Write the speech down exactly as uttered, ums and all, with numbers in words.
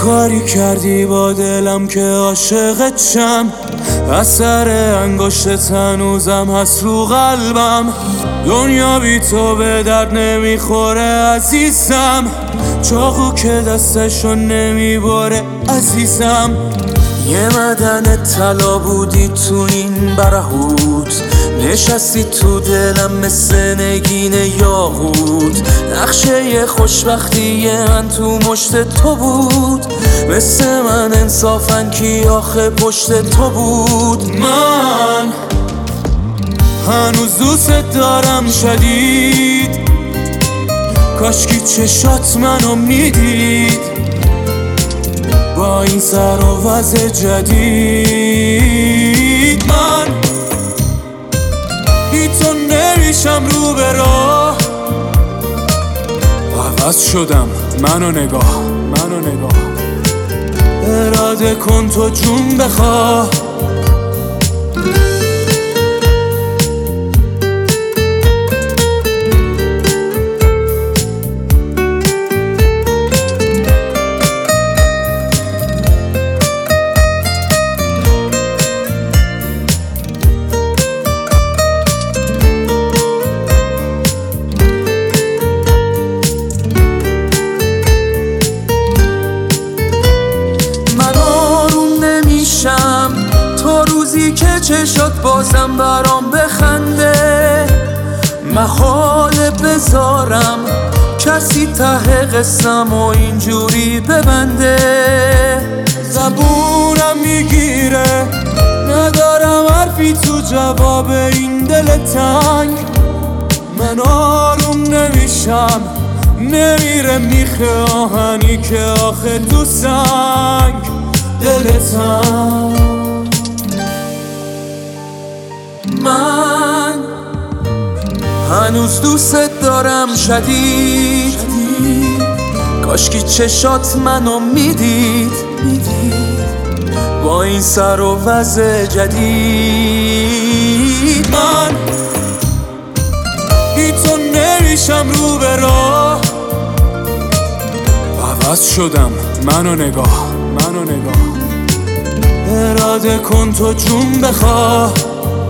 کاری کردی با دلم که عاشقت شم، اثر انگشتت هنوزم هست رو قلبم. دنیا بی تو به درد نمیخوره عزیزم، چاقو که دستشو نمیباره عزیزم. یه مدن طلا بودی تو این برهوت، نشستی تو دلم مثل نگین یاقوت. نقشه خوشبختی من تو مشت تو بود، مثل من انصافاً کی آخه پشت تو بود. من هنوز دوست دارم شدید، کاشکی چشات منو میدید با این سر و وضع جدید. من بی تو نمیشم رو به راه، عوض شدم منو نگاه منو نگاه. اراده کن تو جون بخواه، تا روزی که چشات بازم برام بخنده. محاله بذارم کسی ته قسم و اینجوری ببنده. زبونم میگیره ندارم حرفی تو جواب این دل تنگ. من آروم نمیشم نمیره میخه آهنی که آخه تو سنگ دلتم. من هنوز دوست دارم شدید، کاشکی چشات منو میدید با این سر و وضع جدید. من بی تو نمیشم رو به راه، عوض شدم منو نگاه منو نگاه. اراده کن تو جون بخواه.